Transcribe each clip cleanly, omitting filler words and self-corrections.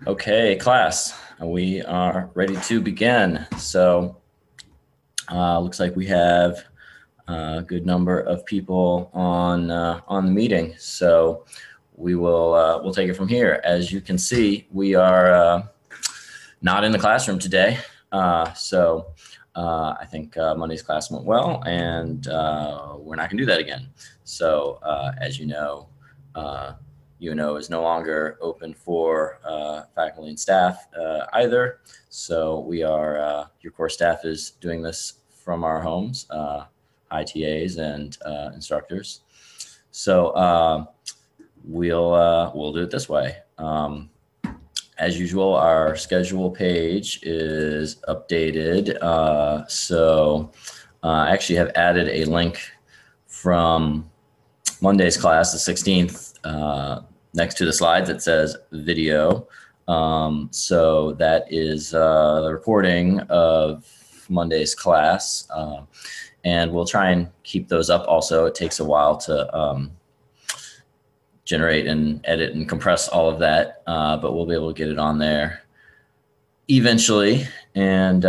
Okay, class, we are ready to begin. So looks like we have a good number of people on the meeting. So we'll take it from here. As you can see, we are not in the classroom today. I think Monday's class went well, and we're not going to do that again. So as you know, UNO is no longer open for faculty and staff either. So we are, your core staff is doing this from our homes, ITAs and instructors. So we'll do it this way. As usual, our schedule page is updated. I actually have added a link from Monday's class, the 16th, next to the slides. It says video. So that is the recording of Monday's class. And we'll try and keep those up also. It takes a while to generate and edit and compress all of that, but we'll be able to get it on there eventually. And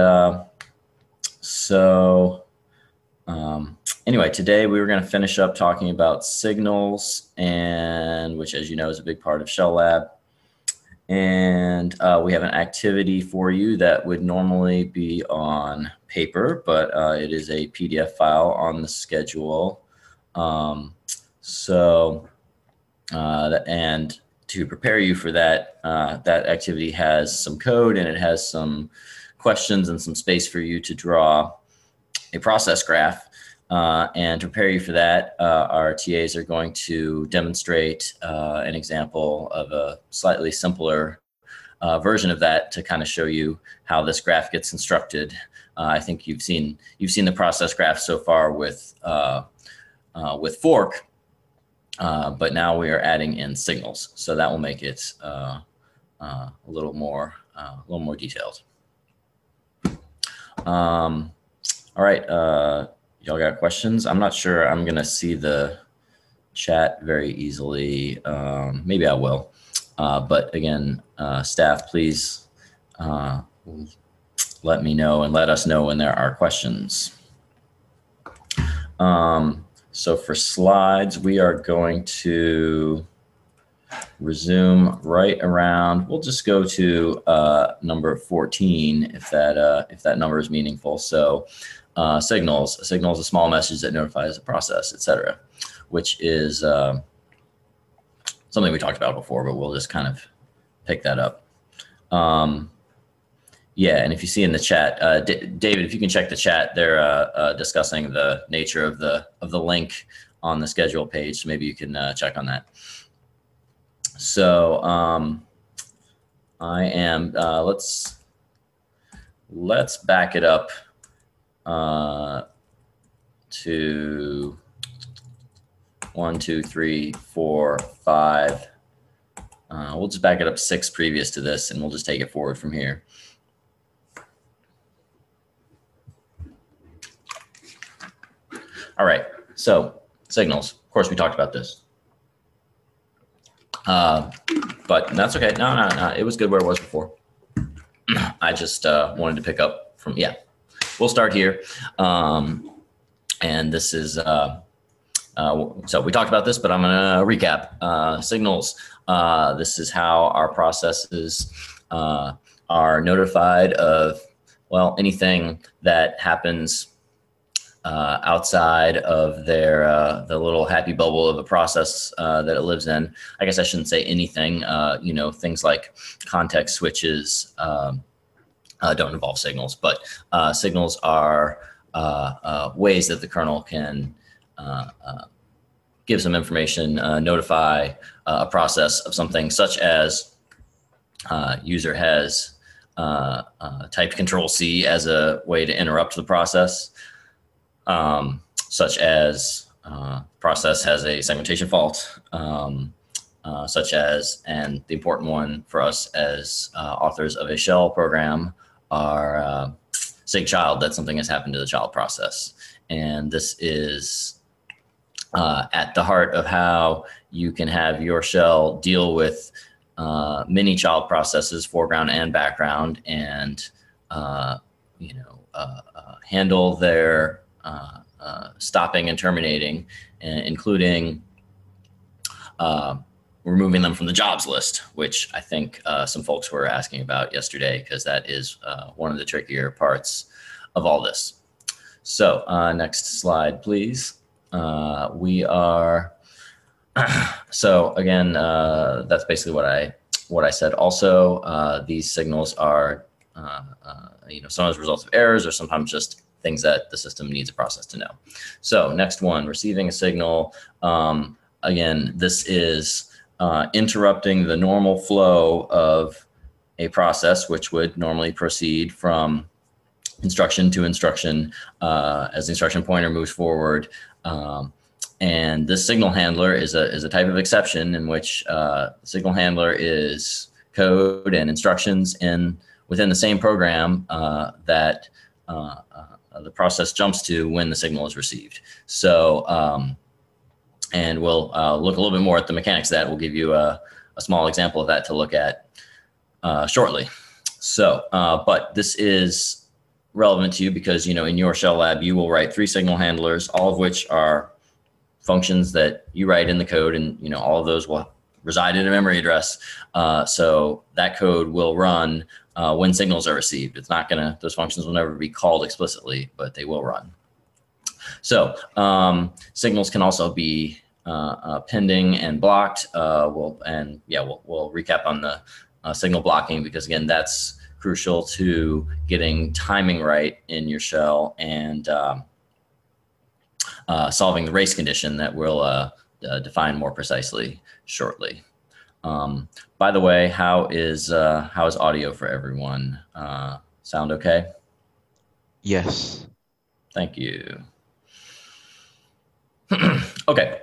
anyway, today we were going to finish up talking about signals, and which, as you know, is a big part of Shell Lab. And we have an activity for you that would normally be on paper, but it is a PDF file on the schedule. And to prepare you for that, that activity has some code and it has some questions and some space for you to draw a process graph. And to prepare you for that, our TAs are going to demonstrate an example of a slightly simpler version of that to kind of show you how this graph gets constructed. I think you've seen the process graph so far with fork. But now we are adding in signals, so that will make it a little more detailed. All right, y'all got questions? I'm not sure I'm gonna see the chat very easily. Maybe I will, but again, staff, please let me know and let us know when there are questions. So for slides, we are going to resume right around, we'll just go to number 14 if that number is meaningful. So signals. A signal is a small message that notifies a process, etc., which is something we talked about before, but we'll just kind of pick that up. Yeah, and if you see in the chat, David, if you can check the chat, they're discussing the nature of the link on the schedule page. So maybe you can check on that. So I am. Let's back it up to 1, 2, 3, 4, 5. We'll just back it up 6 previous to this, and we'll just take it forward from here. All right, so signals. Of course, we talked about this, but that's okay. No, it was good where it was before. I just wanted to pick up from, yeah. We'll start here, and this is, so we talked about this, but I'm gonna recap. Signals, this is how our processes are notified of, well, anything that happens outside of the little happy bubble of a process that it lives in. I guess I shouldn't say anything. You know, things like context switches don't involve signals, but signals are ways that the kernel can give some information, notify a process of something, such as user has typed Control-C as a way to interrupt the process. Such as process has a segmentation fault, such as, and the important one for us as authors of a shell program are sig child, that something has happened to the child process. And this is at the heart of how you can have your shell deal with many child processes, foreground and background, and handle their stopping and terminating, including removing them from the jobs list, which I think some folks were asking about yesterday, because that is one of the trickier parts of all this. So next slide, please. We are, so again, that's basically what I said. Also, these signals are, sometimes results of errors, or sometimes just things that the system needs a process to know. So next one, receiving a signal. Again, this is interrupting the normal flow of a process, which would normally proceed from instruction to instruction as the instruction pointer moves forward. And this signal handler is a type of exception in which the signal handler is code and instructions within the same program that the process jumps to when the signal is received. So, and we'll look a little bit more at the mechanics of that. We'll give you a small example of that to look at shortly. So, but this is relevant to you because, in your shell lab, you will write 3 signal handlers, all of which are functions that you write in the code, and all of those will reside in a memory address. So that code will run when signals are received. It's not gonna, those functions will never be called explicitly, but they will run. So signals can also be pending and blocked. We'll recap on the signal blocking, because again, that's crucial to getting timing right in your shell and solving the race condition that we'll define more precisely shortly. By the way, how is audio for everyone? Sound okay? Yes. Thank you. Okay.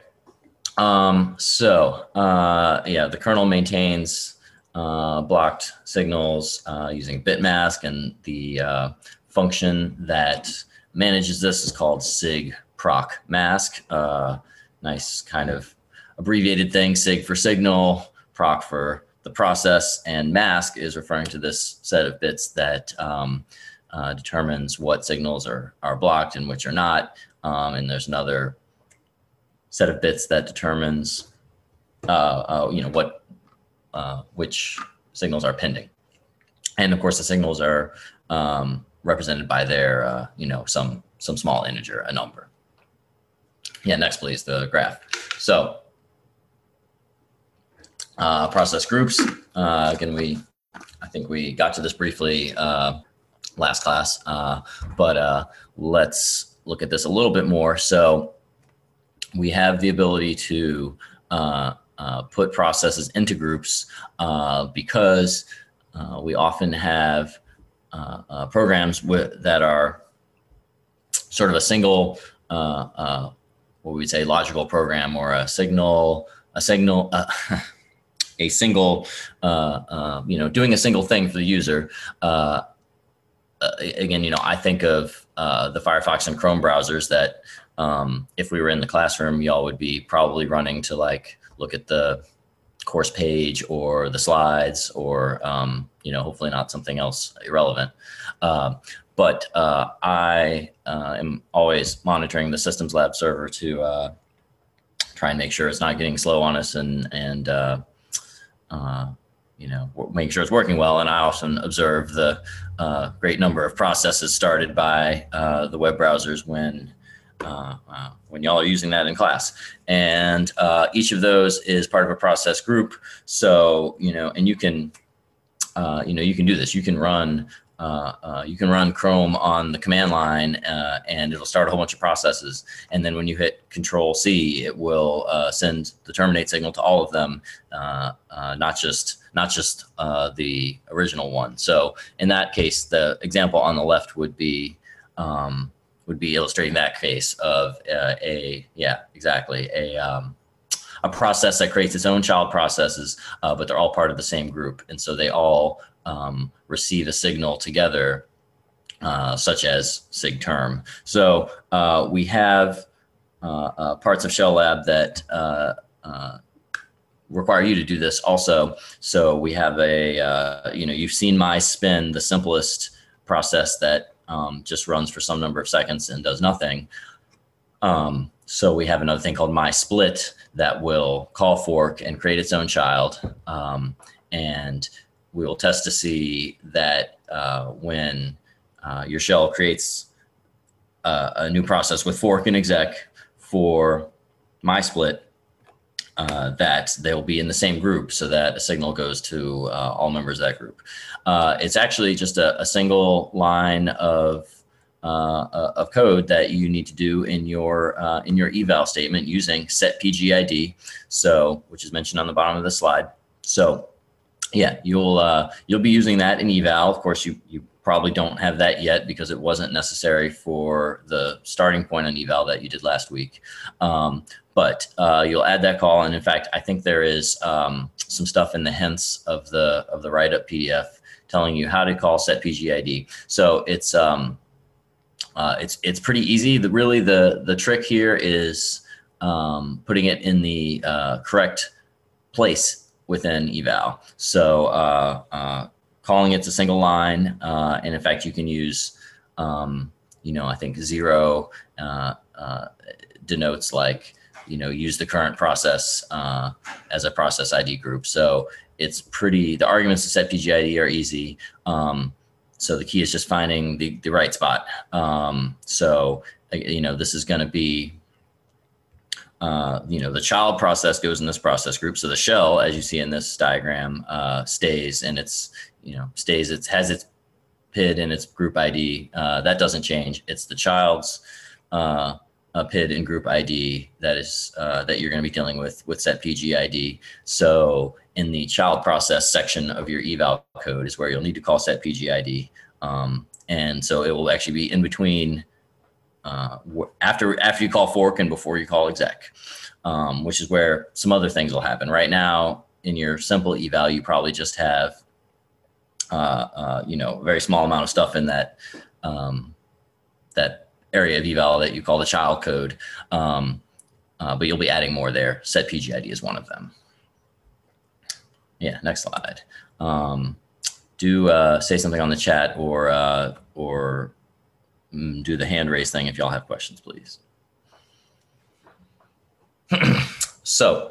The kernel maintains blocked signals using bitmask, and the function that manages this is called sig proc mask. Nice kind of abbreviated thing, sig for signal, proc for the process, and mask is referring to this set of bits that determines what signals are blocked and which are not. And there's another set of bits that determines which signals are pending. And of course, the signals are represented by their some small integer, a number. Yeah, next please, the graph. So process groups. Again, I think we got to this briefly last class, but let's look at this a little bit more. So we have the ability to put processes into groups because we often have programs that are sort of a single, what we'd say, logical program, or a single, doing a single thing for the user. Again, I think of the Firefox and Chrome browsers that if we were in the classroom, y'all would be probably running to look at the course page or the slides, or hopefully not something else irrelevant. But I am always monitoring the systems lab server to try and make sure it's not getting slow on us, and make sure it's working well. And I often observe the great number of processes started by the web browsers when y'all are using that in class. And each of those is part of a process group. So, and you can do this. You can run Chrome on the command line, and it'll start a whole bunch of processes. And then when you hit Control-C, it will send the terminate signal to all of them, not just the original one. So in that case, the example on the left would be illustrating that case of a process that creates its own child processes, but they're all part of the same group, and so they all receive a signal together, such as sig term. So we have parts of Shell Lab that require you to do this also. So we have you've seen my spin, the simplest process that just runs for some number of seconds and does nothing. So we have another thing called my split that will call fork and create its own child. And we will test to see that when your shell creates a new process with fork and exec for my split, that they'll be in the same group so that a signal goes to all members of that group. It's actually just a single line of code that you need to do in your eval statement using set PGID, so which is mentioned on the bottom of the slide. So yeah, you'll be using that in eval. Of course, you probably don't have that yet because it wasn't necessary for the starting point on eval that you did last week. But you'll add that call, and in fact, I think there is some stuff in the hints of the write-up PDF telling you how to call set PGID. So it's pretty easy. Really, the trick here is putting it in the correct place within eval. So calling it's a single line, and in fact, you can use I think 0 denotes like use the current process as a process ID group. So it's the arguments to set PGID are easy. So the key is just finding the right spot. So this is going to be, the child process goes in this process group. So the shell, as you see in this diagram, stays, and it has its PID and its group ID. That doesn't change. It's the child's PID and group ID that you're going to be dealing with set PGID. So in the child process section of your eval code is where you'll need to call set PGID. And so it will actually be in between after you call fork and before you call exec, which is where some other things will happen. Right now in your simple eval, you probably just have a very small amount of stuff in that area of eval that you call the child code, but you'll be adding more there. Set PGID is one of them. Yeah, next slide. Do say something on the chat or do the hand raise thing if y'all have questions, please. So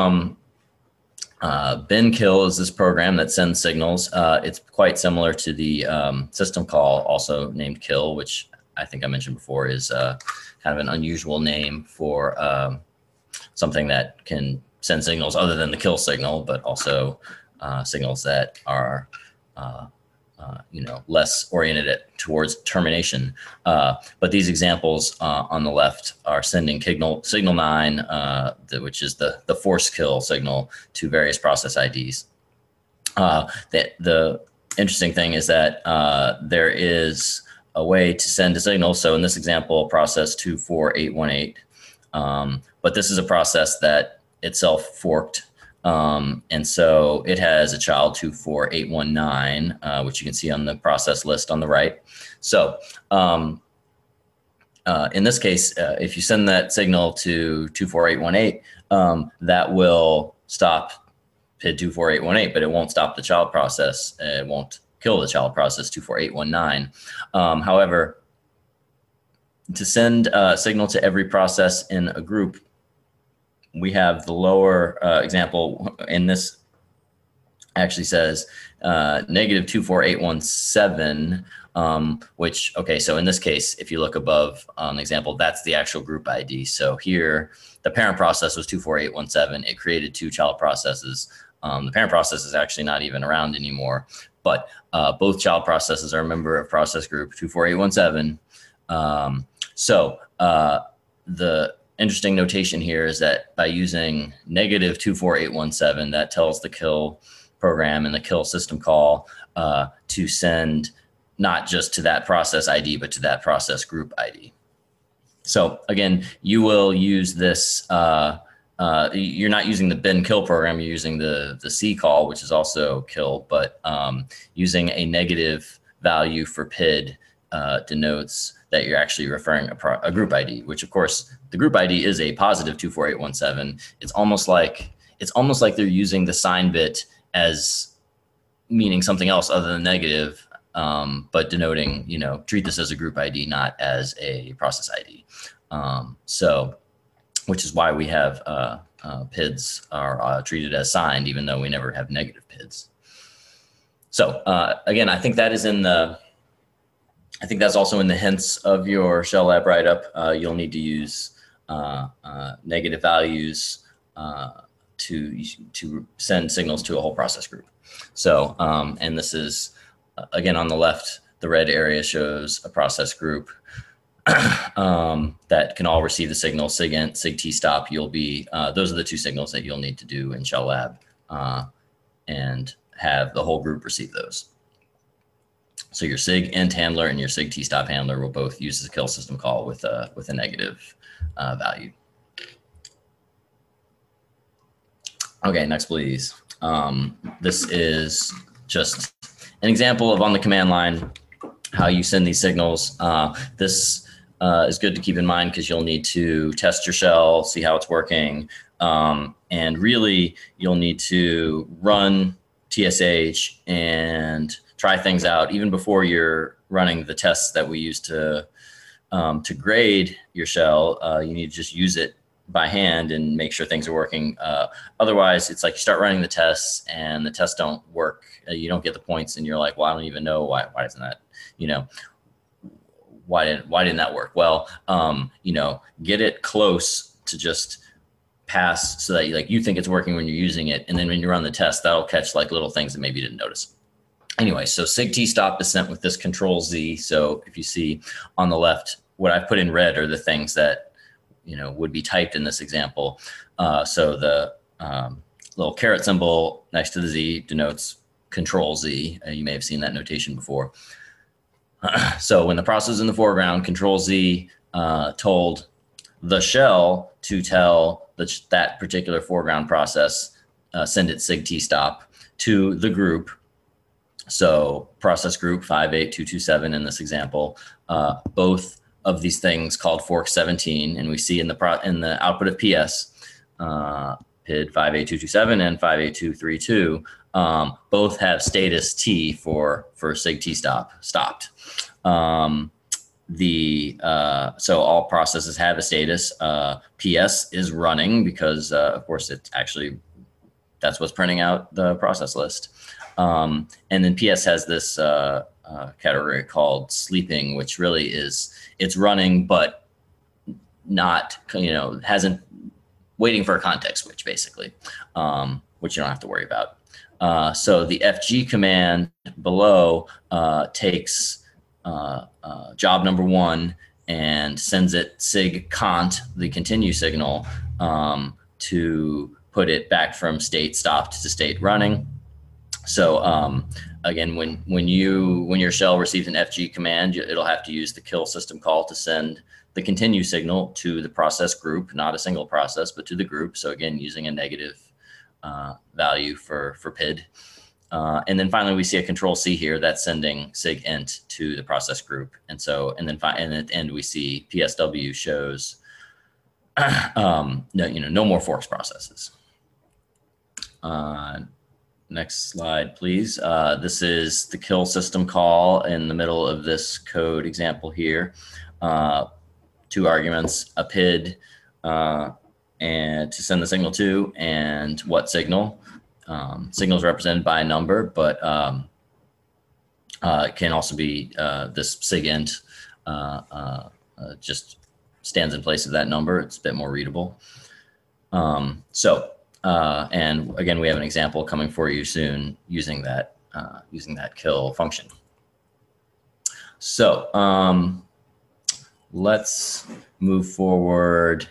bin kill is this program that sends signals. It's quite similar to the system call, also named kill, which I think I mentioned before is kind of an unusual name for something that can send signals other than the kill signal, but also signals that are less oriented towards termination. But these examples on the left are sending signal 9, which is the force kill signal, to various process IDs. The interesting thing is that there is a way to send a signal. So in this example, process 24818, but this is a process that itself forked. And so it has a child 24819, which you can see on the process list on the right. So in this case, if you send that signal to 24818, that will stop PID 24818, but it won't stop the child process. It won't kill the child process 24819. However, to send a signal to every process in a group, we have the lower example, and this actually says negative 24817, which, okay, so in this case, if you look above on the example, that's the actual group ID. So here, the parent process was 24817. It created 2 child processes. The parent process is actually not even around anymore, but both child processes are a member of process group 24817. So the interesting notation here is that by using negative 24817, that tells the kill program and the kill system call to send not just to that process ID, but to that process group ID. So again, you will use this, you're not using the bin kill program, you're using the C call, which is also kill, but using a negative value for PID denotes that you're actually referring a group ID, which of course the group ID is a positive 24817. It's almost like it's almost like they're using the sign bit as meaning something else other than negative, but denoting, treat this as a group ID, not as a process ID. So, which is why we have PIDs are treated as signed, even though we never have negative PIDs. So again, I think that is I think that's also in the hints of your Shell Lab write-up. You'll need to use negative values to send signals to a whole process group. So, and this is, again, on the left, the red area shows a process group that can all receive the signal, SIGINT, SIGTSTOP. Those are the two signals that you'll need to do in Shell Lab and have the whole group receive those. So your SIGINT handler and your SIGTSTOP handler will both use the kill system call with a negative value. Okay, next please. This is just an example of on the command line how you send these signals. This is good to keep in mind because you'll need to test your shell, see how it's working, and really you'll need to run TSH and try things out even before you're running the tests that we use to grade your shell. You need to just use it by hand and make sure things are working. Otherwise, it's like you start running the tests and the tests don't work. You don't get the points, and you're like, well, I don't even know why isn't that, why didn't that work? Well, get it close to just pass so that you think it's working when you're using it, and then when you run the test, that'll catch like little things that maybe you didn't notice. Anyway, so SIGTSTOP is sent with this Control Z. So if you see on the left, what I've put in red are the things that would be typed in this example. So the little caret symbol next to the Z denotes Control Z. You may have seen that notation before. So when the process is in the foreground, Control Z told the shell to tell that particular foreground process, send it SIGTSTOP to the group. So process group 58227 in this example, both of these things called fork 17, and we see in the output of PS, PID 58227 and 58232, both have status T for SIGTSTOP, stopped. So all processes have a status. PS is running because, of course, that's what's printing out the process list. And then PS has this category called sleeping, which really is, it's running, but not, hasn't waiting for a context switch, basically, which you don't have to worry about. So the FG command below takes job number 1 and sends it SIGCONT, the continue signal, to put it back from state stopped to state running. So again, when your shell receives an FG command, it'll have to use the kill system call to send the continue signal to the process group, not a single process, but to the group. So again, using a negative value for PID. And then finally, we see a Control C here that's sending SIGINT to the process group. And then at the end, we see PSW shows no more forks processes. Next slide, please. This is the kill system call in the middle of this code example here. 2 arguments, a PID and to send the signal to, and what signal. Signal is represented by a number, but it can also be this SIGINT just stands in place of that number. It's a bit more readable. And again, we have an example coming for you soon using that kill function. So let's move forward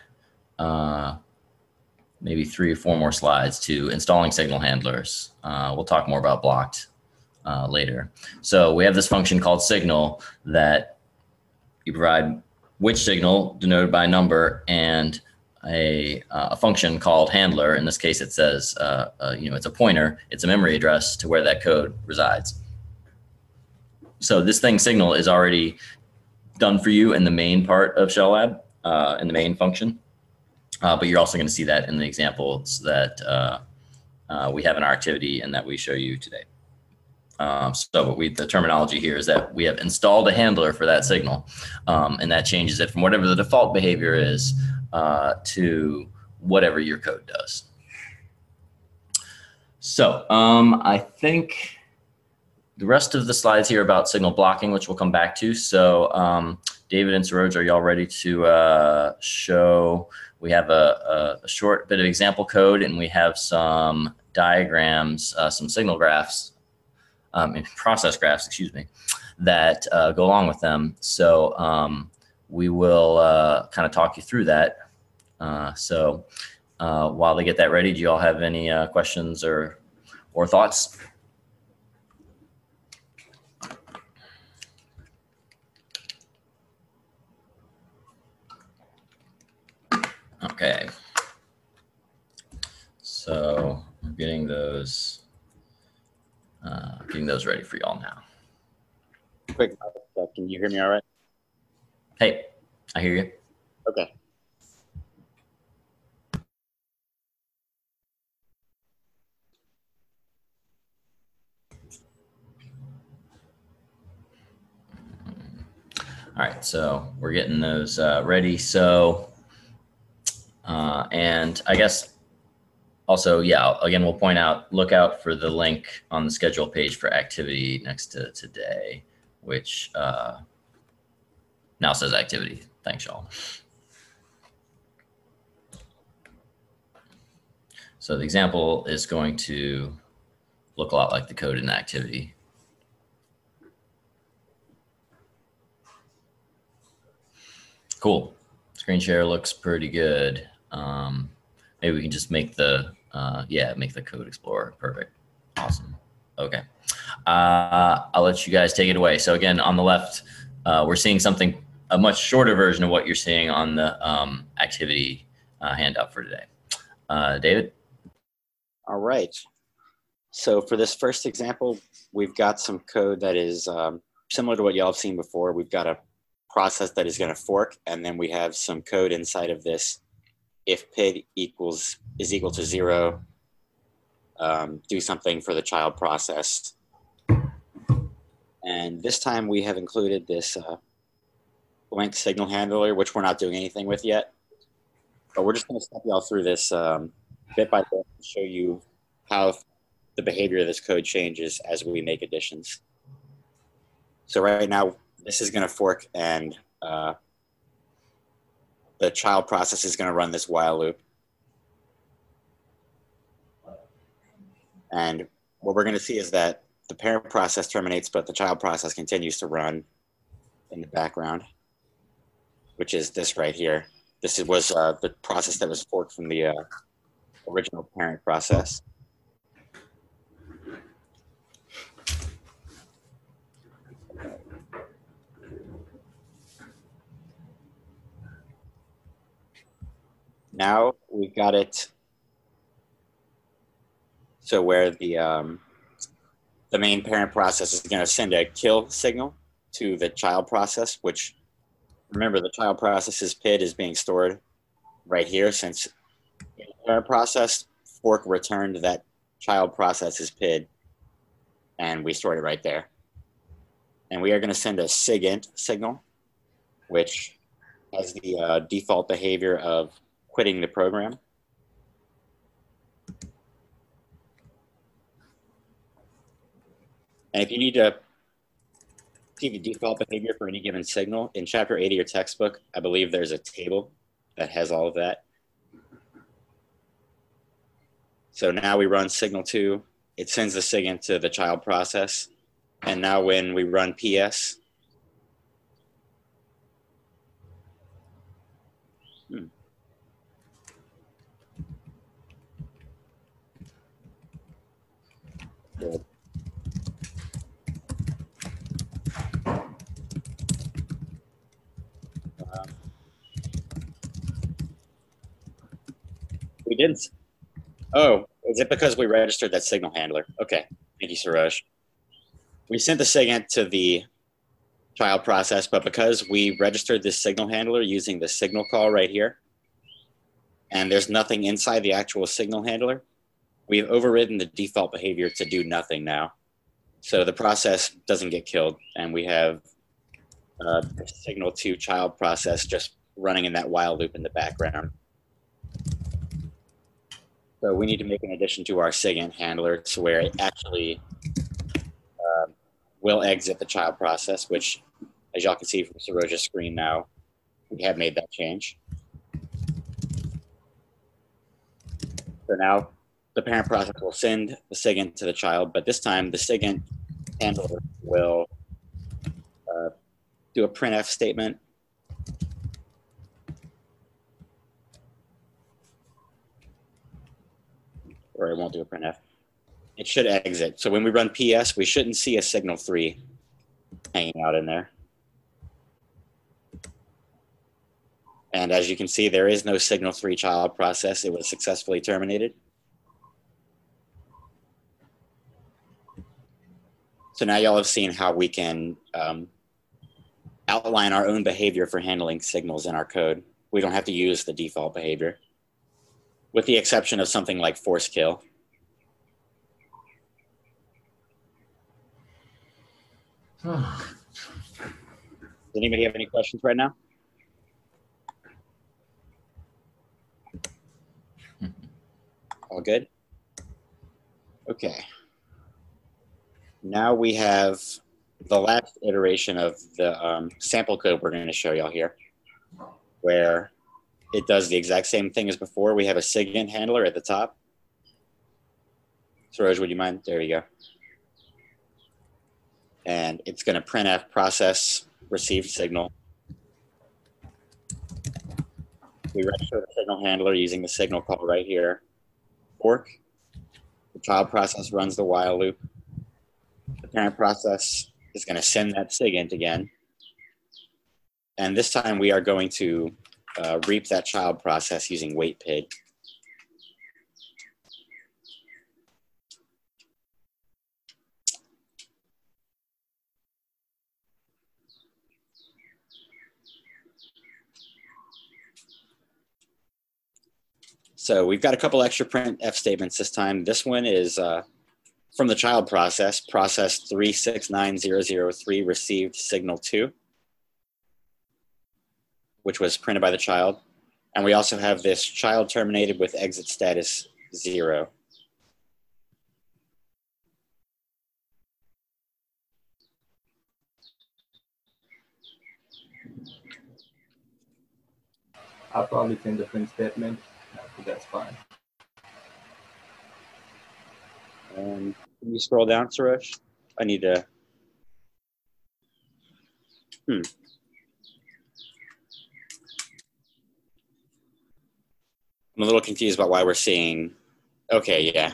maybe 3 or 4 more slides to installing signal handlers. We'll talk more about blocked later. So we have this function called signal that you provide which signal denoted by a number and a function called handler. In this case, it says, it's a pointer. It's a memory address to where that code resides. So this thing signal is already done for you in the main part of Shell Lab, in the main function. But you're also going to see that in the examples that we have in our activity and that we show you today. So the terminology here is that we have installed a handler for that signal, and that changes it from whatever the default behavior is to whatever your code does. So I think the rest of the slides here are about signal blocking, which we'll come back to. So David and Saroj, are y'all ready to show? We have a short bit of example code, and we have some diagrams, some signal graphs, process graphs, excuse me, that go along with them. So we will kind of talk you through that. So while they get that ready, do you all have any questions or thoughts? Okay. So I'm getting those ready for y'all now. Quick, can you hear me all right? Hey, I hear you. Okay. All right, so we're getting those ready. So, and I guess also, yeah, again, we'll point out, look out for the link on the schedule page for activity next to today, which now says activity. Thanks, y'all. So the example is going to look a lot like the code in the activity. Cool. Screen share looks pretty good. Maybe we can just make the make the code explorer. Perfect. Awesome. Okay. I'll let you guys take it away. So again, on the left, we're seeing a much shorter version of what you're seeing on the activity handout for today. David? All right. So for this first example, we've got some code that is similar to what y'all have seen before. We've got a process that is going to fork, and then we have some code inside of this. If PID is equal to 0, do something for the child process. And this time we have included this blank signal handler, which we're not doing anything with yet. But we're just going to step y'all through this bit by bit and show you how the behavior of this code changes as we make additions. So right now, this is going to fork, and the child process is going to run this while loop. And what we're going to see is that the parent process terminates, but the child process continues to run in the background, which is this right here. This was the process that was forked from the original parent process. Now we've got it so where the main parent process is going to send a kill signal to the child process, which, remember, the child process's PID is being stored right here, since in the parent process, fork returned that child process's PID, and we stored it right there. And we are going to send a SIGINT signal, which has the default behavior of quitting the program. And if you need to see the default behavior for any given signal, in chapter 8 of your textbook, I believe there's a table that has all of that. So now we run signal 2, it sends the SIGINT to the child process. And now when we run PS, Good. We didn't. Oh, is it because we registered that signal handler? Okay, thank you, Saroj. We sent the SIGINT to the child process, but because we registered this signal handler using the signal call right here, and there's nothing inside the actual signal handler, we've overridden the default behavior to do nothing now. So the process doesn't get killed, and we have the signal to child process just running in that while loop in the background. So we need to make an addition to our SIGINT handler to where it actually will exit the child process, which, as y'all can see from Saroja's screen now, we have made that change. So now the parent process will send the SIGINT to the child, but this time the SIGINT handler will do a printf statement. Or it won't do a printf. It should exit. So when we run PS, we shouldn't see a signal 3 hanging out in there. And as you can see, there is no signal 3 child process. It was successfully terminated. So now y'all have seen how we can outline our own behavior for handling signals in our code. We don't have to use the default behavior, with the exception of something like force kill. Does anybody have any questions right now? All good? Okay. Now we have the last iteration of the sample code we're going to show y'all here, where it does the exact same thing as before. We have a SIGINT handler at the top. Saroj, would you mind? There you go. And it's going to printf process received signal. We register the signal handler using the signal call right here. Fork. The child process runs the while loop. The parent process is going to send that SIGINT again. And this time we are going to reap that child process using waitpid. So we've got a couple extra printf statements this time. This one is from the child process, process 369003 received signal 2, which was printed by the child. And we also have this child terminated with exit status 0. I'll probably send the print statement, so that's fine. Can you scroll down, Suresh? I need to. I'm a little confused about why we're seeing. Okay, yeah.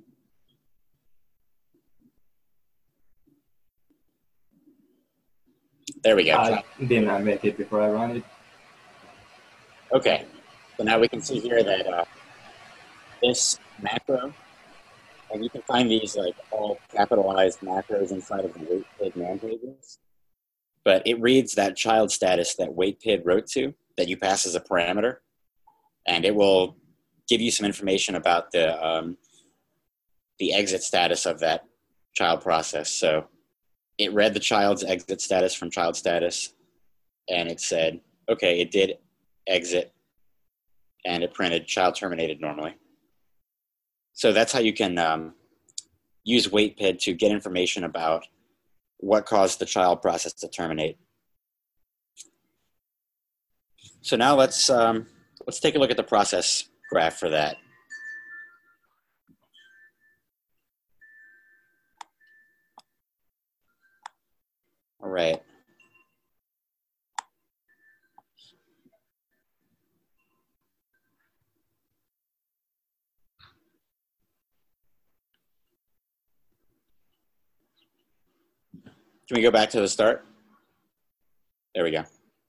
There we go. Didn't I make it before I run it? Okay, so now we can see here that this macro, and you can find these like all capitalized macros inside of the waitpid man pages, but it reads that child status that waitpid wrote to that you pass as a parameter, and it will give you some information about the exit status of that child process. So it read the child's exit status from child status, and it said, okay, it did exit, and it printed child terminated normally. So that's how you can use waitpid to get information about what caused the child process to terminate. So now let's take a look at the process graph for that. All right. Can we go back to the start? There we go.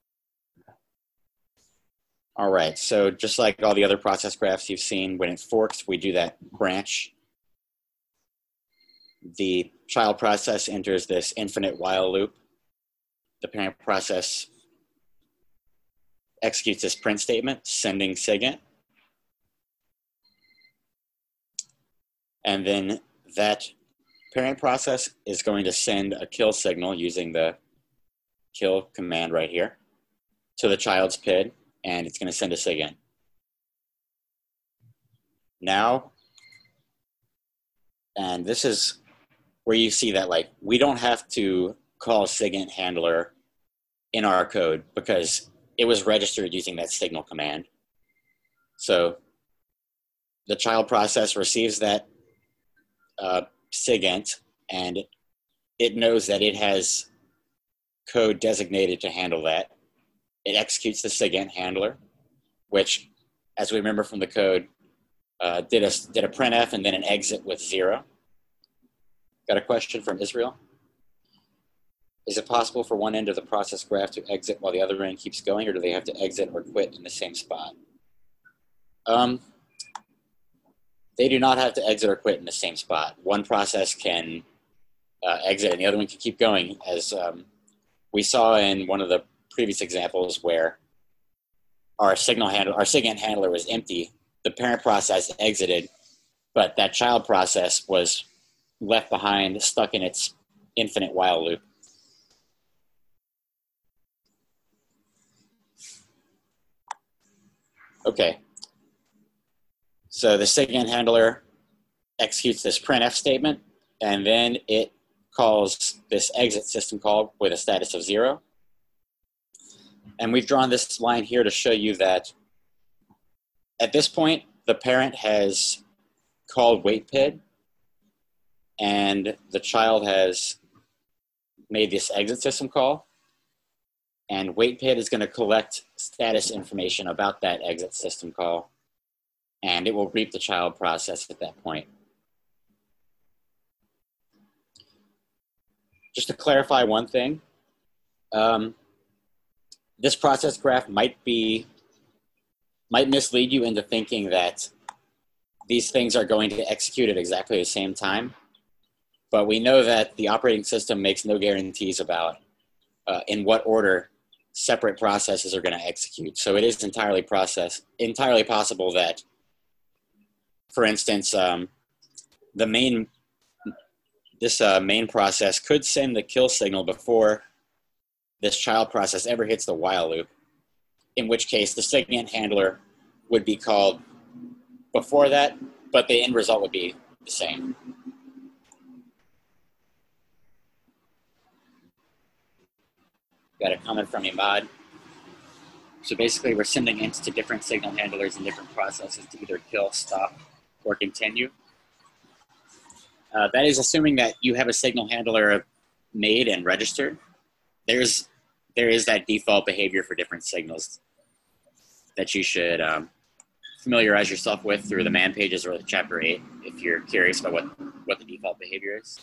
All right, so just like all the other process graphs you've seen, when it forks, we do that branch. The child process enters this infinite while loop. The parent process executes this print statement, sending SIGINT. And then that parent process is going to send a kill signal using the kill command right here to the child's PID, and it's going to send a SIGINT. Now, and this is where you see that, like, we don't have to call SIGINT handler in our code because it was registered using that signal command. So the child process receives that SIGINT, and it knows that it has code designated to handle that. It executes the SIGINT handler, which, as we remember from the code, did a printf and then an exit with 0. Got a question from Israel. Is it possible for one end of the process graph to exit while the other end keeps going, or do they have to exit or quit in the same spot? They do not have to exit or quit in the same spot. One process can exit and the other one can keep going, as we saw in one of the previous examples where our SIGINT handler was empty. The parent process exited, but that child process was left behind, stuck in its infinite while loop. Okay. So the SIGINT handler executes this printf statement, and then it calls this exit system call with a status of 0. And we've drawn this line here to show you that at this point, the parent has called waitPID, and the child has made this exit system call. And waitPID is going to collect status information about that exit system call, and it will reap the child process at that point. Just to clarify one thing, this process graph might mislead you into thinking that these things are going to execute at exactly the same time. But we know that the operating system makes no guarantees about in what order separate processes are going to execute. So it is entirely possible that, for instance, this main process could send the kill signal before this child process ever hits the while loop, in which case the SIGINT handler would be called before that, but the end result would be the same. Got a comment from Imad. So basically we're sending ints to different signal handlers and different processes to either kill, stop, or continue. That is assuming that you have a signal handler made and registered. There is that default behavior for different signals that you should familiarize yourself with through the man pages or the chapter 8 if you're curious about what the default behavior is.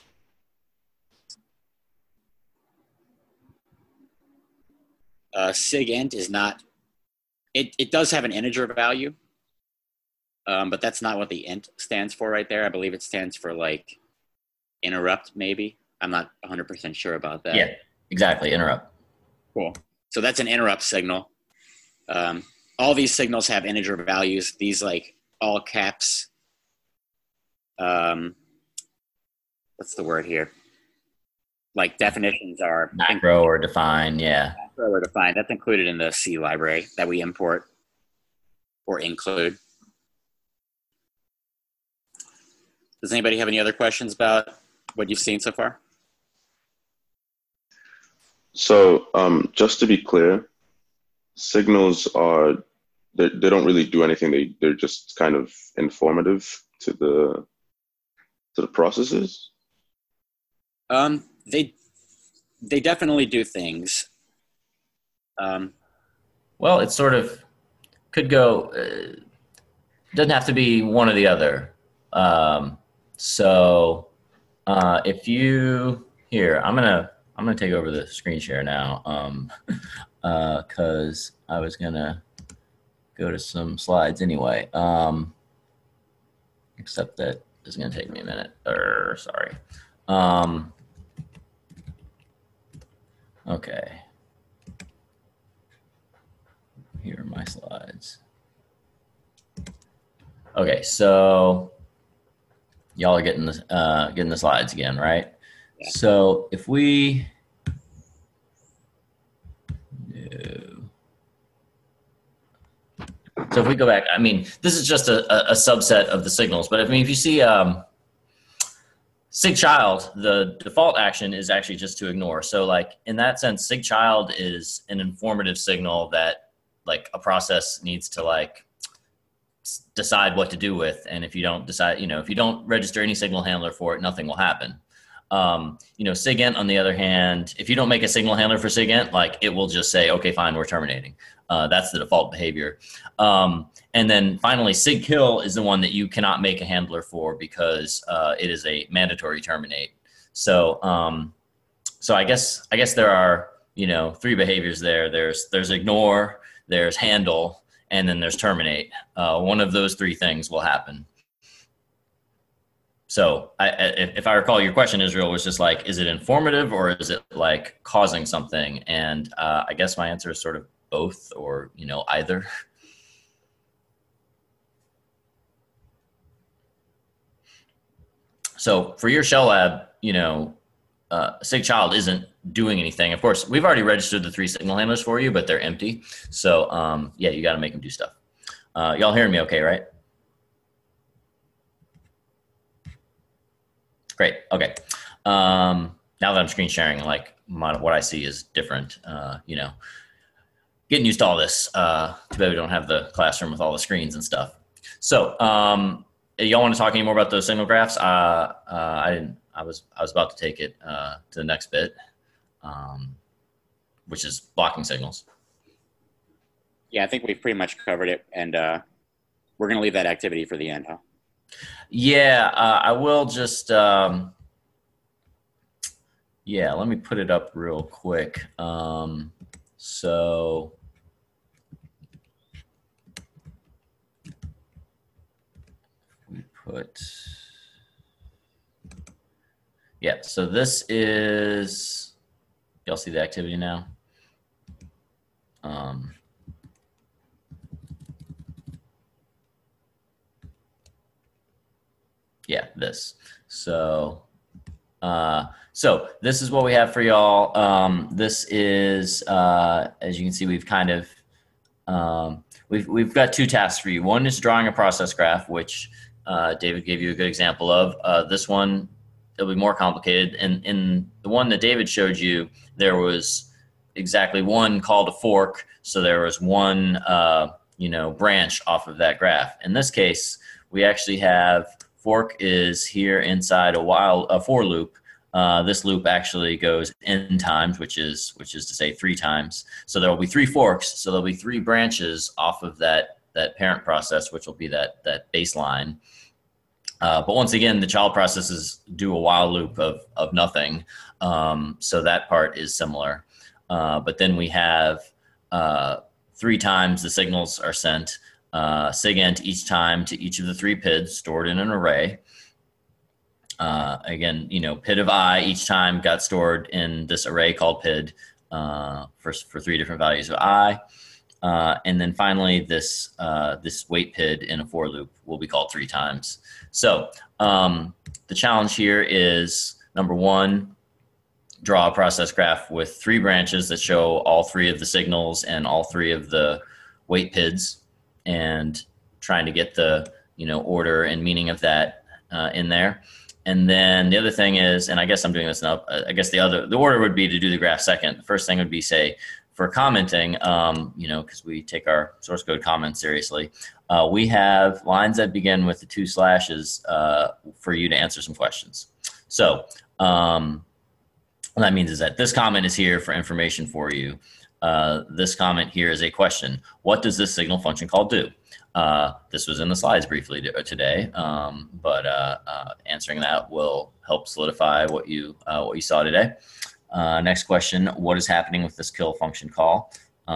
SIGINT is not, it does have an integer value, but that's not what the int stands for right there. I believe it stands for like interrupt maybe. I'm not 100% sure about that. Yeah, exactly, interrupt. Cool. So that's an interrupt signal. All these signals have integer values. These like all caps, what's the word here? Like definitions are macro or define, yeah. Macro or define. That's included in the C library that we import or include. Does anybody have any other questions about what you've seen so far? So just to be clear, signals are, they don't really do anything. They're just kind of informative to the processes. They definitely do things. Well, it sort of could go, doesn't have to be one or the other. So if you, here, I'm gonna take over the screen share now, because I was gonna go to some slides anyway, except that it's gonna take me a minute, or sorry. Okay. Here are my slides. Okay, so Y'all are getting the slides again, right? Yeah. So if we go back, I mean, this is just a subset of the signals, but I mean, if you see sig child, the default action is actually just to ignore. So like in that sense, sig child is an informative signal that like a process needs to like decide what to do with. And if you don't decide, if you don't register any signal handler for it, nothing will happen. SIGINT, on the other hand, if you don't make a signal handler for SIGINT, like it will just say, okay, fine, we're terminating. That's the default behavior. And then finally, SIGKILL is the one that you cannot make a handler for because it is a mandatory terminate. So, so I guess there are, 3 behaviors there. There's ignore, there's handle, and then there's terminate. One of those 3 things will happen. So if I recall, your question, Israel, was just like, is it informative or is it like causing something? And I guess my answer is sort of both, or, either. So for your shell lab, sig child isn't doing anything. Of course, we've already registered the 3 signal handlers for you, but they're empty. So yeah, you got to make them do stuff. Y'all hearing me okay, right? Great. Okay. Now that I'm screen sharing, like what I see is different. Getting used to all this. Too bad we don't have the classroom with all the screens and stuff. So y'all want to talk any more about those signal graphs? I didn't. I was about to take it to the next bit, which is blocking signals. Yeah, I think we've pretty much covered it, and we're going to leave that activity for the end, huh? Yeah, I will just, yeah, let me put it up real quick. So we put, yeah, so this is, y'all see the activity now? Yeah, this. So, so this is what we have for y'all. This is, as you can see, we've kind of, we've got 2 tasks for you. One is drawing a process graph, which David gave you a good example of. This one, it'll be more complicated. And in the one that David showed you, there was exactly one call to fork. So there was one, branch off of that graph. In this case, we actually have fork is here inside a for loop. This loop actually goes n times, which is to say 3 times. So there will be 3 forks. So there'll be 3 branches off of that parent process, which will be that baseline. But once again, the child processes do a while loop of nothing. So that part is similar. But then we have 3 times the signals are sent. SIGINT each time to each of the 3 PIDs stored in an array. Again, PID of I each time got stored in this array called PID for 3 different values of I. And then finally, this wait PID in a for loop will be called 3 times. So the challenge here is, number 1, draw a process graph with 3 branches that show all 3 of the signals and all 3 of the wait PIDs, and trying to get the order and meaning of that in there. And then the other thing is, and I guess I'm doing this now, I guess the order would be to do the graph second. The first thing would be, say, for commenting, because we take our source code comments seriously, we have lines that begin with the 2 slashes for you to answer some questions. So what that means is that this comment is here for information for you. This comment here is a question. What does this signal function call do? This was in the slides briefly today, but answering that will help solidify what you saw today. Next question, what is happening with this kill function call?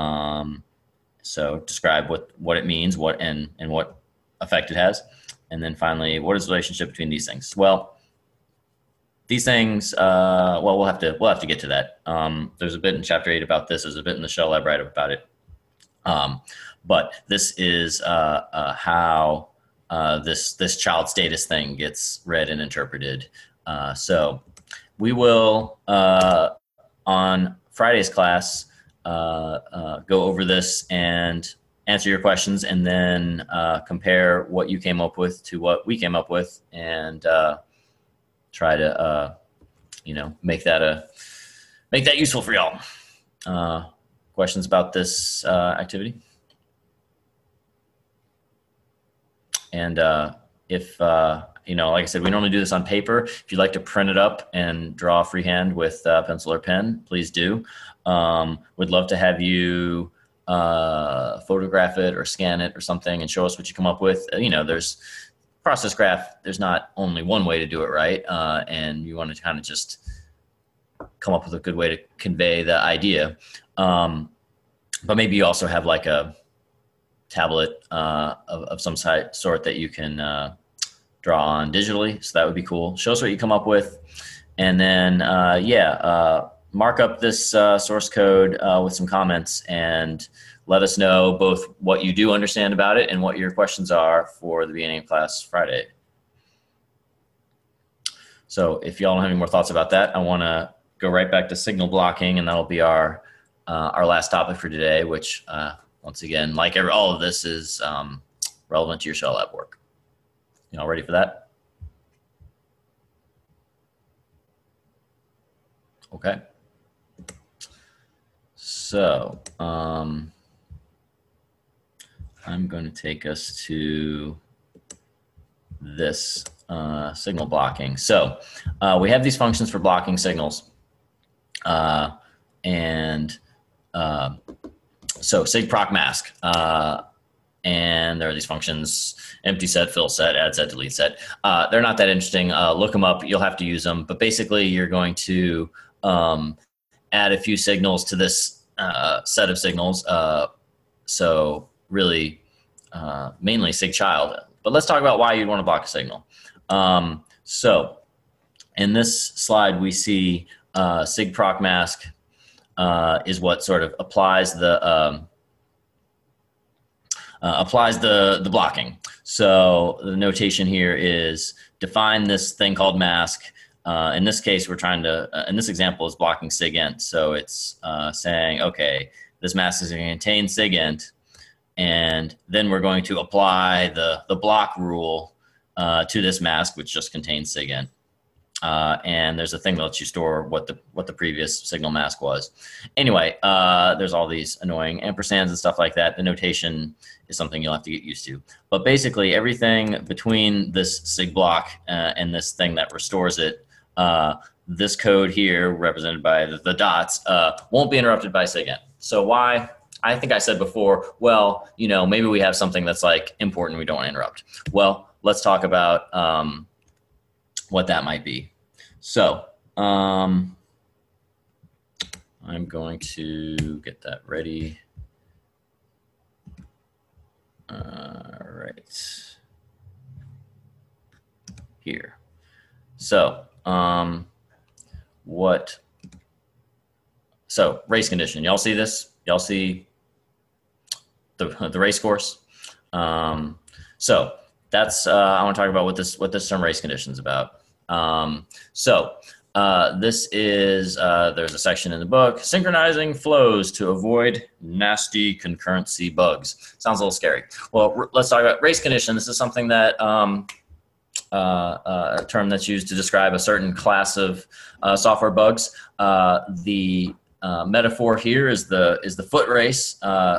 So describe what it means, and what effect it has. And then finally, what is the relationship between these things? Well, these things, we'll have to get to that. There's a bit in chapter 8 about this. There's a bit in the shell lab write-up about it. But this is how this child status thing gets read and interpreted. So we will, on Friday's class, go over this and answer your questions, and then compare what you came up with to what we came up with, and try to make that useful for y'all. Questions about this activity? And if like I said, we normally do this on paper. If you'd like to print it up and draw freehand with pencil or pen, please do. Would love to have you photograph it or scan it or something and show us what you come up with. There's process graph. There's not only one way to do it, right? And you want to kind of just come up with a good way to convey the idea. But maybe you also have like a tablet of some sort that you can draw on digitally. So that would be cool. Show us what you come up with. And then, mark up this source code with some comments and let us know both what you do understand about it and what your questions are for the beginning of class Friday. So if y'all don't have any more thoughts about that, I want to go right back to signal blocking, and that'll be our last topic for today, which once again, like all of this is relevant to your shell lab work. Y'all ready for that? Okay. So I'm going to take us to this signal blocking. So we have these functions for blocking signals. So sig proc mask. And there are these functions: empty set, fill set, add set, delete set. They're not that interesting. Look them up. You'll have to use them. But basically, you're going to add a few signals to this set of signals. So really, mainly sig child. But let's talk about why you'd want to block a signal. So in this slide, we see sig proc mask is what sort of applies the blocking. So the notation here is define this thing called mask. In this case, we're trying to, in this example, is blocking sigint. So it's saying, okay, this mask is going to contain sigint, and then we're going to apply the block rule to this mask, which just contains sigint. And there's a thing that lets you store what the previous signal mask was. Anyway, there's all these annoying ampersands and stuff like that. The notation is something you'll have to get used to. But basically, everything between this sig block and this thing that restores it, this code here, represented by the dots, won't be interrupted by sigint. So why? I think I said before, well, maybe we have something that's like important we don't want to interrupt. Well, let's talk about what that might be. So I'm going to get that ready. All right. Here. So so race condition. Y'all see this? Y'all see the race course? So that's I want to talk about what this term race condition is about. This is there's a section in the book, synchronizing flows to avoid nasty concurrency bugs. Sounds a little scary. Well, let's talk about race condition. This is something that a term that's used to describe a certain class of software bugs. The metaphor here is the foot race.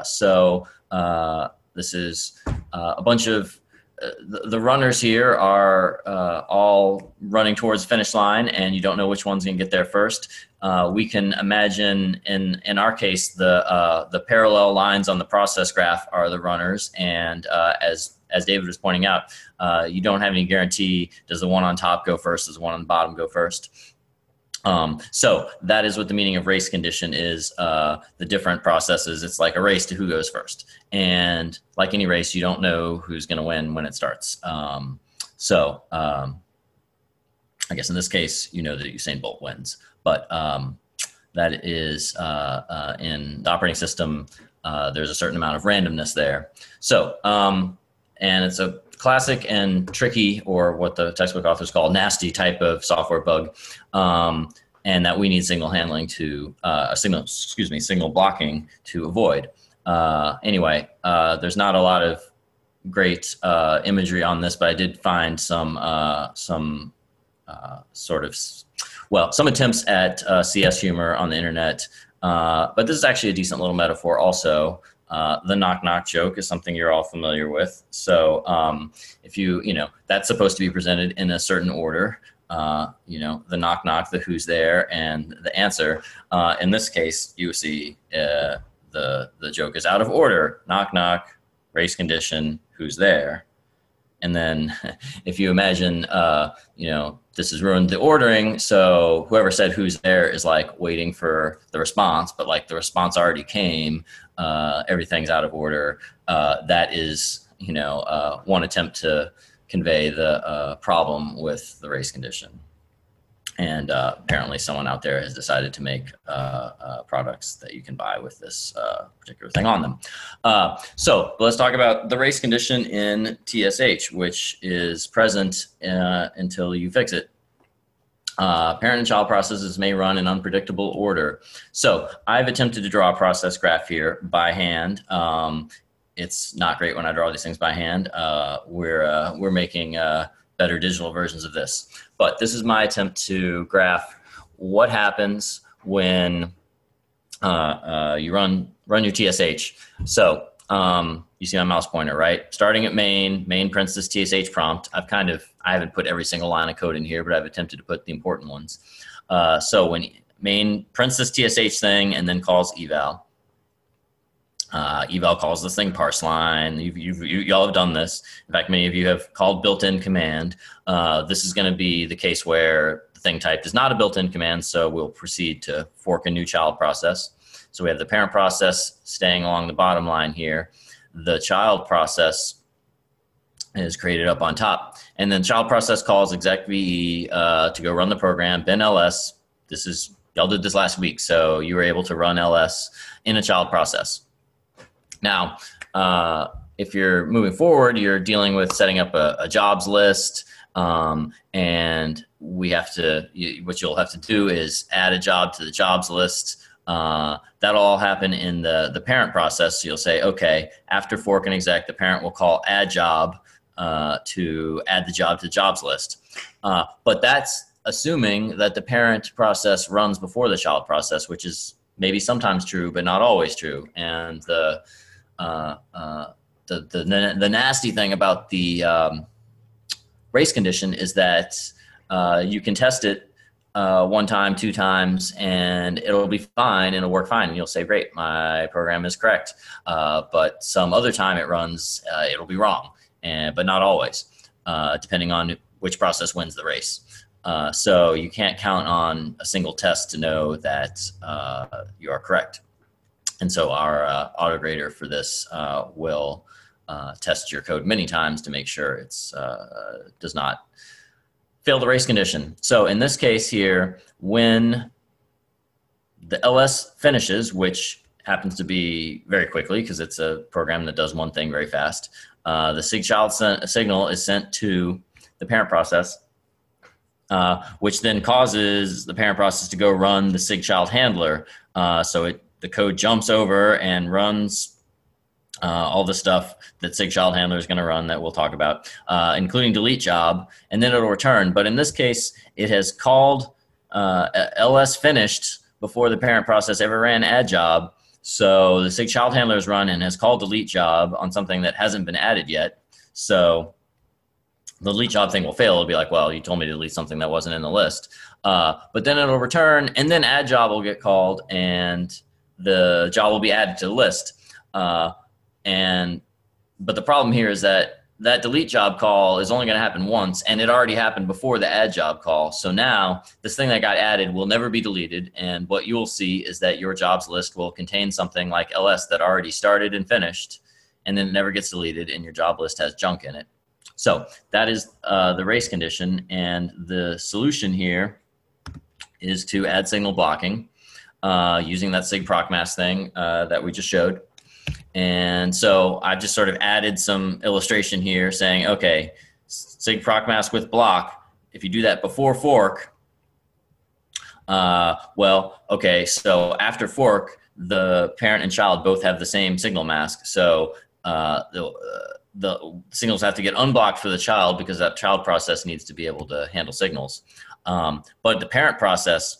This is a bunch of the runners here are all running towards the finish line, and you don't know which one's going to get there first. We can imagine in our case the parallel lines on the process graph are the runners, and as David was pointing out, you don't have any guarantee does the one on top go first, does the one on the bottom go first. So that is what the meaning of race condition is. The different processes, it's like a race to who goes first. And like any race, you don't know who's going to win when it starts. I guess in this case, you know that Usain Bolt wins. But that is in the operating system, there's a certain amount of randomness there. So, and it's a classic and tricky, or what the textbook authors call nasty type of software bug, and that we need signal handling to signal blocking to avoid. Anyway, there's not a lot of great imagery on this, but I did find some attempts at CS humor on the internet. But this is actually a decent little metaphor also. The knock knock joke is something you're all familiar with. So if that's supposed to be presented in a certain order. The knock knock, the who's there, and the answer. In this case, you see the joke is out of order. Knock knock, race condition, who's there. And then if you imagine, this has ruined the ordering. So whoever said who's there is like waiting for the response, but like the response already came. Everything's out of order. That is, one attempt to convey the problem with the race condition. And apparently someone out there has decided to make products that you can buy with this particular thing on them. So let's talk about the race condition in TSH, which is present until you fix it. Parent and child processes may run in unpredictable order. So I've attempted to draw a process graph here by hand. It's not great when I draw these things by hand. We're making better digital versions of this. But this is my attempt to graph what happens when you run your TSH. So you see my mouse pointer, right? Starting at main prints this TSH prompt. I haven't put every single line of code in here, but I've attempted to put the important ones. So when main prints this TSH thing and then calls eval. Eval calls this thing parse line. Y'all have done this. In fact, many of you have called built-in command. This is going to be the case where the thing typed is not a built-in command, so we'll proceed to fork a new child process. So we have the parent process staying along the bottom line here. The child process is created up on top. And then child process calls execve to go run the program, bin ls. Y'all did this last week, so you were able to run ls in a child process. Now, if you're moving forward, you're dealing with setting up a jobs list, and what you'll have to do is add a job to the jobs list. That'll all happen in the parent process. So you'll say, okay, after fork and exec, the parent will call add job to add the job to the jobs list. But that's assuming that the parent process runs before the child process, which is maybe sometimes true, but not always true. And the nasty thing about the race condition is that you can test it 1 time, 2 times, and it'll be fine, and it'll work fine. And you'll say, great, my program is correct. But some other time it runs, it'll be wrong, but not always, depending on which process wins the race. So you can't count on a single test to know that you are correct. And so our autograder for this will test your code many times to make sure it's does not fail the race condition. So in this case here, when the ls finishes, which happens to be very quickly because it's a program that does one thing very fast, the sigchild signal is sent to the parent process, which then causes the parent process to go run the sigchild handler. So the code jumps over and runs all the stuff that sigchild handler is going to run that we'll talk about, including delete job, and then it'll return. But in this case, it has called ls finished before the parent process ever ran add job. So the sigchild handler is run and has called delete job on something that hasn't been added yet. So the delete job thing will fail. It'll be like, well, you told me to delete something that wasn't in the list. But then it'll return, and then add job will get called, and the job will be added to the list. But the problem here is that delete job call is only going to happen once, and it already happened before the add job call. So now this thing that got added will never be deleted, and what you will see is that your jobs list will contain something like ls that already started and finished, and then it never gets deleted, and your job list has junk in it. So that is the race condition, and the solution here is to add signal blocking using that sig proc mask thing that we just showed. And so I've just sort of added some illustration here saying, okay, sig proc mask with block. If you do that before fork, well, okay, so after fork, the parent and child both have the same signal mask. So the signals have to get unblocked for the child because that child process needs to be able to handle signals. But the parent process,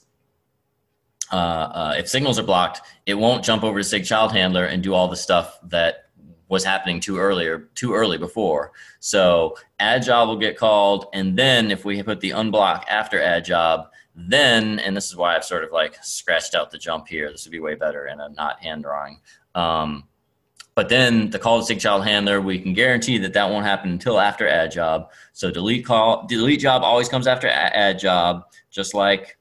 if signals are blocked, it won't jump over to sig child handler and do all the stuff that was happening too early before. So add job will get called, and then if we put the unblock after add job, then, and this is why I've sort of like scratched out the jump here. This would be way better in a not hand drawing. But then the call to sig child handler, we can guarantee that that won't happen until after add job. So delete job always comes after add job, just like,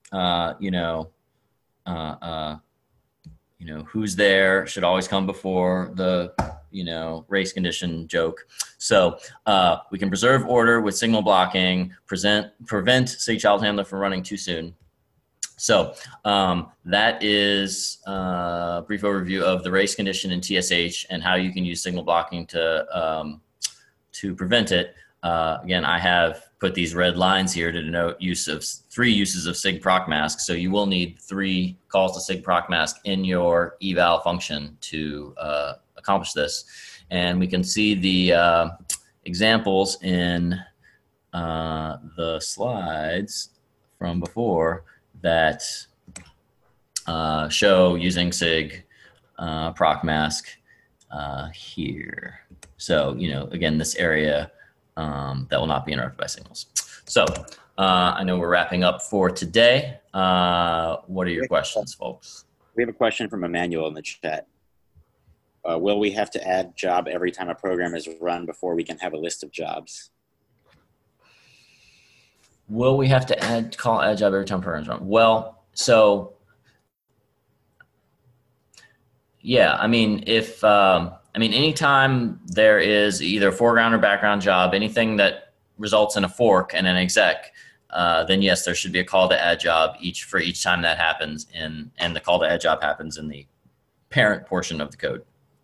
who's there should always come before the, race condition joke. So we can preserve order with signal blocking, prevent sig child handler from running too soon. So that is a brief overview of the race condition in TSH and how you can use signal blocking to prevent it. Again, I have put these red lines here to denote three uses of sig proc mask. So you will need 3 calls to sig proc mask in your eval function to accomplish this. And we can see the examples in the slides from before that show using sig proc mask here. So, again, this area that will not be interrupted by signals. So I know we're wrapping up for today. What are your questions, folks? We have a question from Emmanuel in the chat. Will we have to add job every time a program is run before we can have a list of jobs? Will we have to call add job every time programs run? Well, so yeah, anytime there is either foreground or background job, anything that results in a fork and an exec, then yes, there should be a call to add job for each time that happens, and the call to add job happens in the parent portion of the code.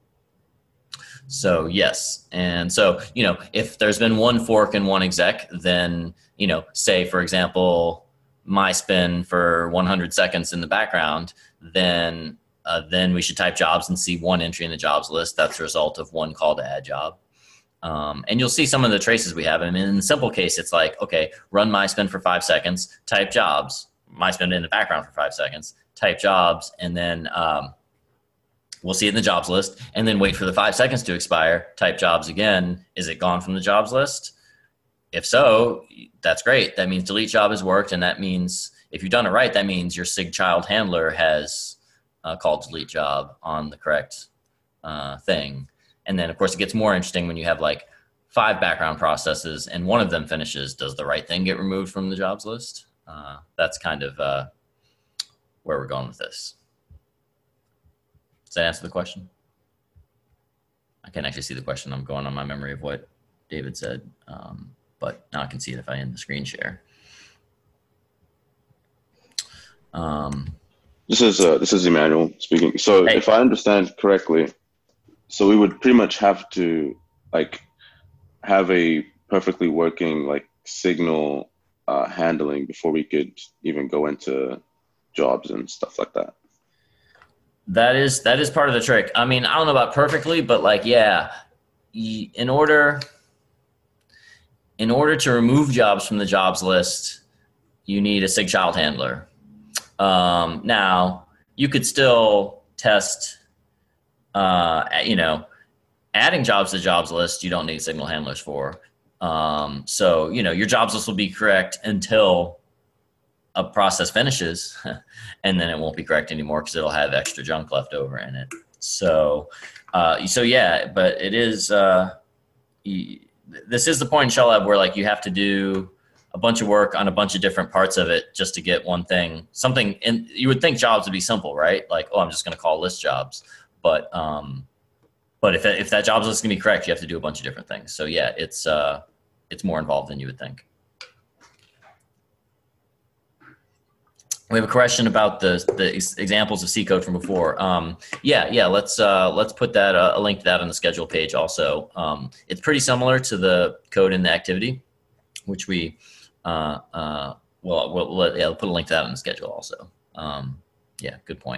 So yes, and so if there's been one fork and one exec, then say for example my spin for 100 seconds in the background, then we should type jobs and see one entry in the jobs list. That's the result of one call to add job. And you'll see some of the traces we have. I mean, in the simple case, it's like, okay, run my spin for 5 seconds, type jobs, my spin in the background for 5 seconds, type jobs, and then we'll see it in the jobs list, and then wait for the 5 seconds to expire, type jobs again. Is it gone from the jobs list? If so, that's great. That means delete job has worked, and that means if you've done it right, that means your sig child handler has called delete job on the correct thing. And then, of course, it gets more interesting when you have like 5 background processes and one of them finishes. Does the right thing get removed from the jobs list? That's kind of where we're going with this. Does that answer the question? I can't actually see the question. I'm going on my memory of what David said, but now I can see it if I end the screen share. This is Emmanuel speaking. So hey. If I understand correctly, so we would pretty much have to have a perfectly working signal handling before we could even go into jobs and stuff like that. That is part of the trick. I mean, I don't know about perfectly, but yeah, in order to remove jobs from the jobs list, you need a sig child handler. Now you could still test, adding jobs to the jobs list. You don't need signal handlers for. So your jobs list will be correct until a process finishes, and then it won't be correct anymore because it'll have extra junk left over in it. So yeah, but it is, this is the point in Shell Lab where you have to do a bunch of work on a bunch of different parts of it just to get one thing. And you would think jobs would be simple, right? I'm just going to call list jobs. But if that jobs list is going to be correct, you have to do a bunch of different things. So yeah, it's more involved than you would think. we have a question about the examples of C code from before. Yeah. Let's put that a link to that on the schedule page also. It's pretty similar to the code in the activity, which we we'll put a link to that on the schedule also. Yeah, good point.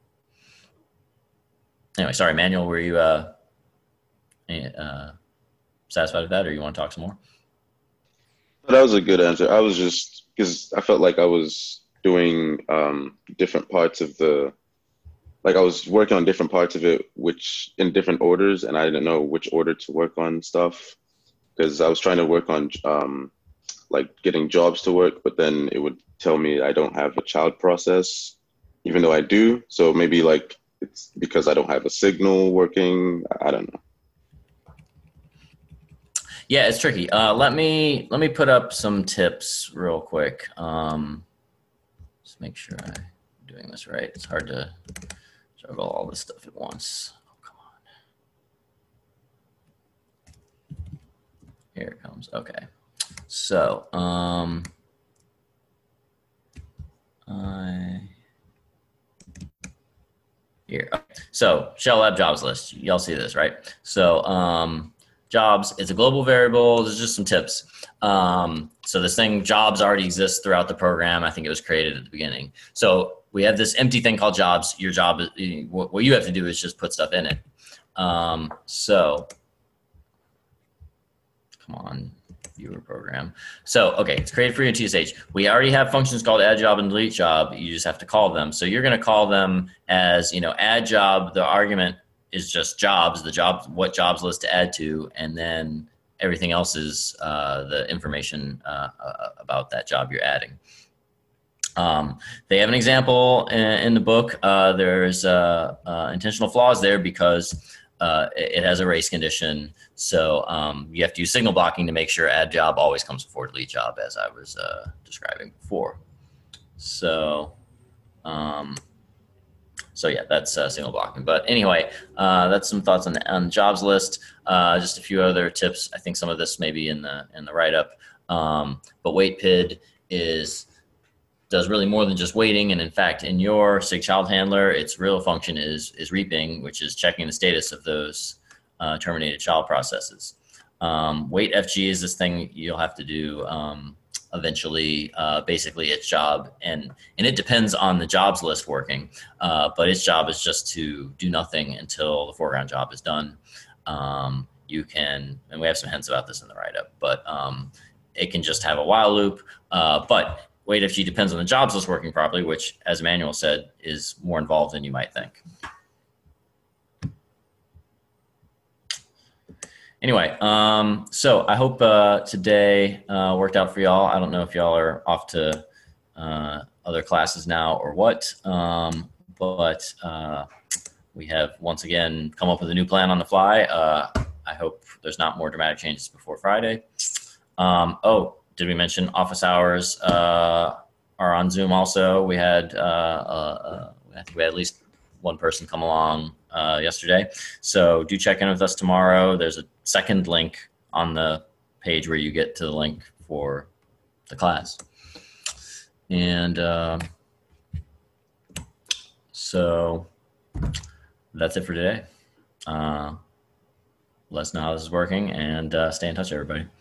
Anyway, sorry, Manuel, were you satisfied with that, or you want to talk some more? That was a good answer. I was just, because I felt like I was doing different parts of I was working on different parts of it, which in different orders, and I didn't know which order to work on stuff, because I was trying to work on like getting jobs to work, but then it would tell me I don't have a child process, even though I do. So maybe like it's because I don't have a signal working. I don't know. Yeah, it's tricky. Let me put up some tips real quick. Just make sure I'm doing this right. It's hard to juggle all this stuff at once. Oh, come on. Here it comes. Okay. So, here. So, Shell Lab jobs list. Y'all see this, right? So, jobs, it's a global variable. There's just some tips. So this thing, jobs, already exists throughout the program. I think it was created at the beginning. So we have this empty thing called jobs. Your job, what you have to do is just put stuff in it. So come on, viewer program. So, okay, it's created for you in TSH. We already have functions called add job and delete job. You just have to call them. So you're going to call them as, add job. The argument is just jobs, what jobs list to add to, and then everything else is the information about that job you're adding. They have an example in the book. There's intentional flaws there because it has a race condition. So you have to use signal blocking to make sure add job always comes before delete job, as I was describing before. So, yeah, that's signal blocking. But anyway, that's some thoughts on the jobs list. Just a few other tips. I think some of this may be in the write-up. But WaitPID does really more than just waiting. And in fact, in your SIG child handler, its real function is reaping, which is checking the status of those terminated child processes. WaitFG is this thing you'll have to do eventually, basically its job, and it depends on the jobs list working, but its job is just to do nothing until the foreground job is done. You can, and we have some hints about this in the write-up, but it can just have a while loop, but WaitFG depends on the jobs list working properly, which, as Emmanuel said, is more involved than you might think. Anyway, so I hope today worked out for y'all. I don't know if y'all are off to other classes now or what, but we have once again come up with a new plan on the fly. I hope there's not more dramatic changes before Friday. Oh, did we mention office hours are on Zoom also? We had, I think we had at least one person come along yesterday. So do check in with us tomorrow. There's a second link on the page where you get to the link for the class. And so that's it for today. Let us know how this is working, and stay in touch, everybody.